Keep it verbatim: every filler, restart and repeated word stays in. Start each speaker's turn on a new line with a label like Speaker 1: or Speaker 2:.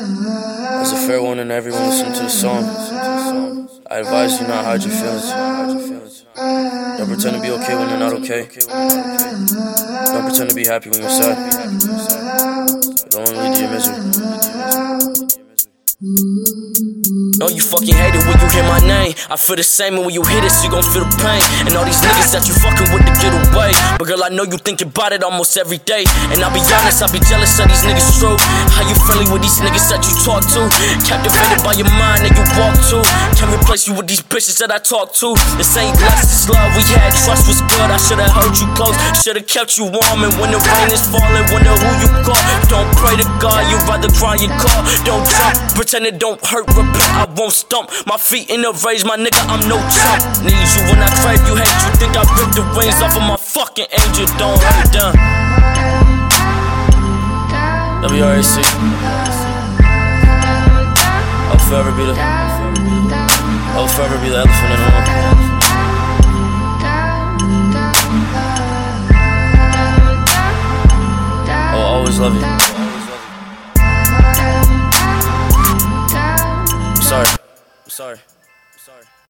Speaker 1: As a fair warning to everyone listening to the song, I advise you not hide your feelings. Don't pretend to be okay when you're not okay. Don't pretend to be happy when you're sad. It'll only lead to your misery. No, you fucking hate it when you hear my name. I feel the same, and when you hear this, you gon' feel the pain. And all these niggas that you fucking with to get away. But girl, I know you think about it almost every day. And I'll be honest, I'll be jealous of these niggas true. How you friendly with these niggas that you talk to? Captivated by your mind that you walk to. Can't replace you with these bitches that I talk to. This ain't lust, this love we had. Trust was good, I should've held you close. Should've kept you warm, and when the rain is falling, wonder who you call. Don't pray to God, you'd rather cry your call. Don't jump, pretend it don't hurt, repent, I won't stump. My feet in the raise, my nigga, I'm no chump. Need you when I crave, you hate. You think I ripped the wings off of my fucking angel? Don't hurt them. W R A C. I'll forever be the I'll forever be the elephant in the room. I'll always love you. I'm sorry. I'm sorry. I'm sorry.